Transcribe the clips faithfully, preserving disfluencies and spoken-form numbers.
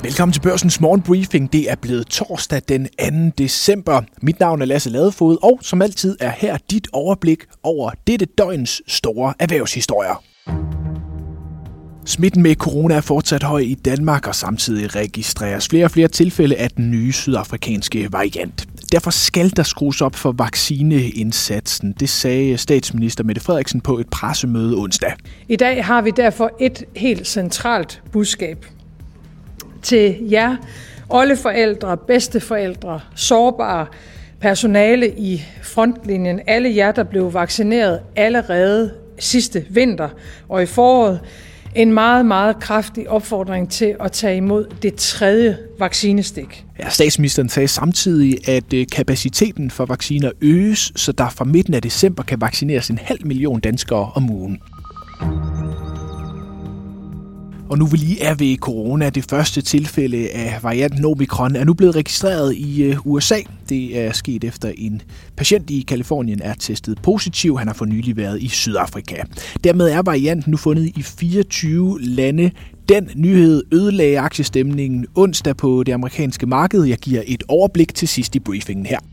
Velkommen til Børsens morgenbriefing. Det er blevet torsdag den anden december. Mit navn er Lasse Ladefoged, og som altid er her dit overblik over dette døgns store erhvervshistorier. Smitten med corona er fortsat høj i Danmark, og samtidig registreres flere og flere tilfælde af den nye sydafrikanske variant. Derfor skal der skrues op for vaccineindsatsen. Det sagde statsminister Mette Frederiksen på et pressemøde onsdag. I dag har vi derfor et helt centralt budskab til jer, oldeforældre, bedsteforældre, sårbare, personale i frontlinjen, alle jer, der blev vaccineret allerede sidste vinter og i foråret. En meget, meget kraftig opfordring til at tage imod det tredje vaccinestik. Ja, statsministeren sagde samtidig, at kapaciteten for vacciner øges, så der fra midten af december kan vaccineres en halv million danskere om ugen. Og nu vi lige er ved corona, det første tilfælde af varianten Omicron er nu blevet registreret i U S A. Det er sket efter en patient i Kalifornien er testet positiv. Han har for nylig været i Sydafrika. Dermed er varianten nu fundet i fireogtyve lande. Den nyhed ødelagde aktiestemningen onsdag på det amerikanske marked. Jeg giver et overblik til sidst i briefingen her.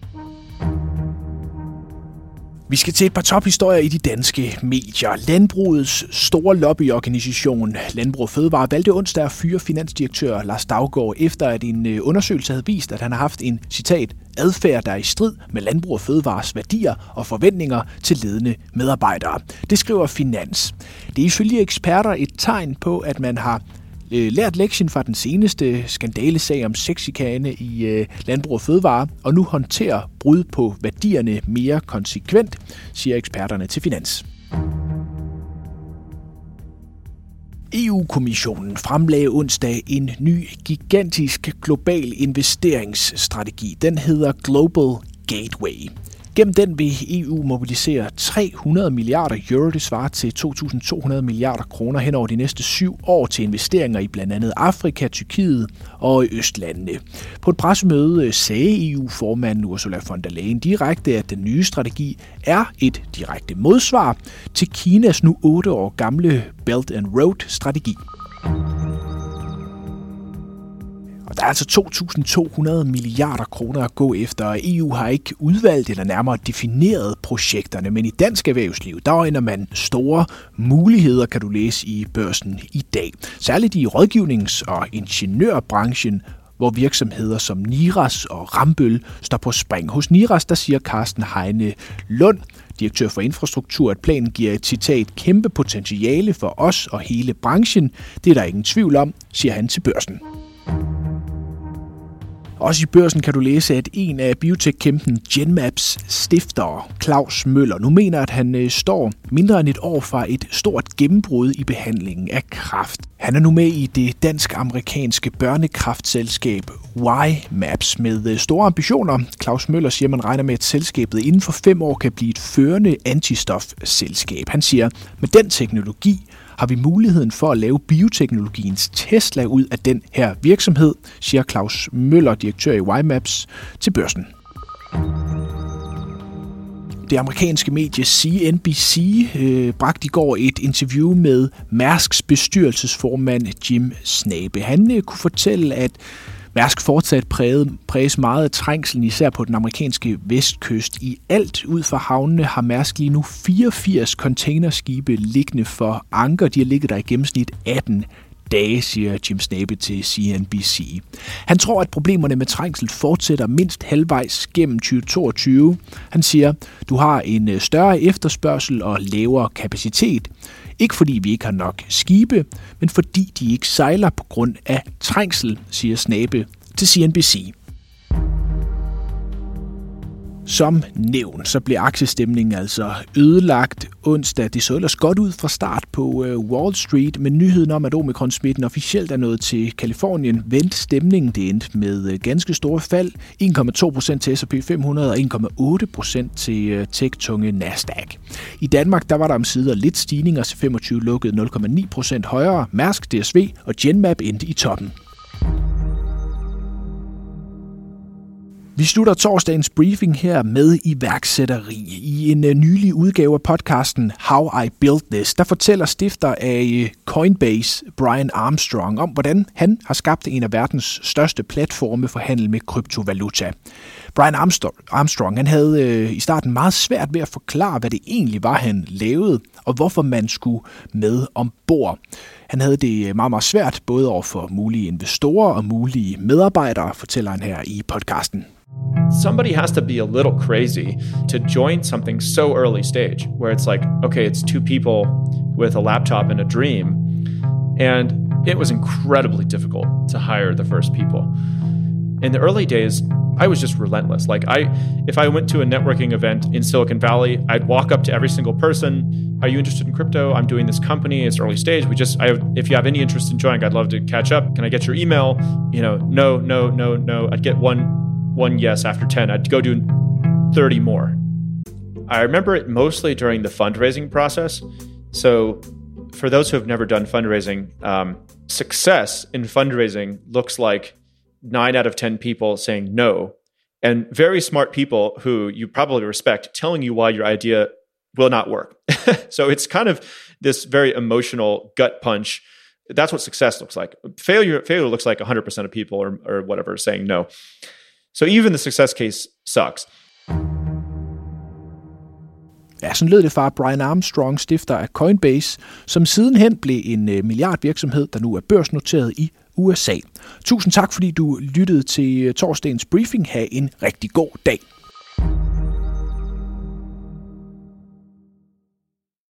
Vi skal til et par tophistorier i de danske medier. Landbrugets store lobbyorganisation Landbrug og Fødevare valgte onsdag at fyre finansdirektør Lars Daugaard, efter at en undersøgelse havde vist, at han har haft en, citat, adfærd, der er i strid med Landbrug og Fødevares værdier og forventninger til ledende medarbejdere. Det skriver Finans. Det er ifølge eksperter et tegn på, at man har lært lektien fra den seneste skandalesag om sexchikane i øh, Landbrug og Fødevare, og nu håndterer brud på værdierne mere konsekvent, siger eksperterne til Finans. E U-kommissionen fremlagde onsdag en ny, gigantisk global investeringsstrategi. Den hedder Global Gateway. Gennem den vil E U mobilisere tre hundrede milliarder euro, det svarer til to tusind to hundrede milliarder kroner hen over de næste syv år til investeringer i blandt andet Afrika, Tyrkiet og Østlandene. På et pressemøde sagde E U-formanden Ursula von der Leyen direkte, at den nye strategi er et direkte modsvar til Kinas nu otte år gamle Belt and Road-strategi. Og der er altså to tusind to hundrede milliarder kroner at gå efter, og E U har ikke udvalgt eller nærmere defineret projekterne, men i dansk erhvervsliv, der øjner man store muligheder, kan du læse i Børsen i dag. Særligt i rådgivnings- og ingeniørbranchen, hvor virksomheder som Niras og Rambøll står på spring. Hos Niras, der siger Carsten Heine Lund, direktør for infrastruktur, at planen giver et citat kæmpe potentiale for os og hele branchen. Det er der ingen tvivl om, siger han til Børsen. Også i Børsen kan du læse, at en af biotech-kæmpen Genmaps stifter, Claus Møller, nu mener, at han øh, står mindre end et år fra et stort gennembrud i behandlingen af kræft. Han er nu med i det dansk-amerikanske børnekræftselskab Y-Maps med øh, store ambitioner. Claus Møller siger, at man regner med, at selskabet inden for fem år kan blive et førende antistofselskab. Han siger, at med den teknologi har vi muligheden for at lave bioteknologiens Tesla ud af den her virksomhed, siger Claus Møller, direktør i Y-Maps, til Børsen. Det amerikanske medie C N B C øh, bragte i går et interview med Mærsks bestyrelsesformand Jim Snabe. Han øh, kunne fortælle, at Mærsk fortsat præget, præges meget af trængslen, især på den amerikanske vestkyst. I alt ud for havnene har Mærsk lige nu fireogfirs containerskibe liggende for anker. De har ligget der i gennemsnit atten dage, siger Jim Snabe til C N B C. Han tror, at problemerne med trængsel fortsætter mindst halvvejs gennem tyve toogtyve. Han siger, du har en større efterspørgsel og lavere kapacitet. Ikke fordi vi ikke har nok skibe, men fordi de ikke sejler på grund af trængsel, siger Snabe til C N B C. Som nævnt, så blev aktiestemningen altså ødelagt onsdag. Det så ellers godt ud fra start på Wall Street, men nyheden om, at Omicron-smitten officielt er nået til Kalifornien, vendte stemningen. Det endte med ganske store fald. en komma to procent til S og P fem hundrede og en komma otte procent til tech-tunge Nasdaq. I Danmark der var der omsider lidt stigninger, til femogtyve lukkede nul komma ni procent højere. Mærsk, D S V og Genmap endte i toppen. Vi slutter torsdagens briefing her med iværksætteri. I en nylig udgave af podcasten How I Built This, der fortæller stifter af Coinbase, Brian Armstrong, om hvordan han har skabt en af verdens største platforme for handel med kryptovaluta. Brian Armstrong han havde i starten meget svært ved at forklare, hvad det egentlig var, han lavede, og hvorfor man skulle med ombord. Han havde det meget, meget svært, både over for mulige investorer og mulige medarbejdere, fortæller han her i podcasten. Somebody has to be a little crazy to join something so early stage, where it's like, okay, it's two people with a laptop and a dream. And it was incredibly difficult to hire the first people. In the early days, I was just relentless. Like I, if I went to a networking event in Silicon Valley, I'd walk up to every single person. Are you interested in crypto? I'm doing this company. It's early stage. We just, I, if you have any interest in joining, I'd love to catch up. Can I get your email? You know, no, no, no, no. I'd get one, one yes after ten. I'd go do thirty more. I remember it mostly during the fundraising process. So for those who have never done fundraising, um, success in fundraising looks like nine out of ten people saying no, and very smart people who you probably respect telling you why your idea will not work. So it's kind of this very emotional gut punch. That's what success looks like. Failure failure looks like one hundred percent of people or, or whatever saying no. So even the success case sucks. Ja, sådan lød det fra Brian Armstrong, stifter af Coinbase, som sidenhen blev en milliardvirksomhed, der nu er børsnoteret i U S A. Tusind tak, fordi du lyttede til torsdagens briefing. Ha' en rigtig god dag.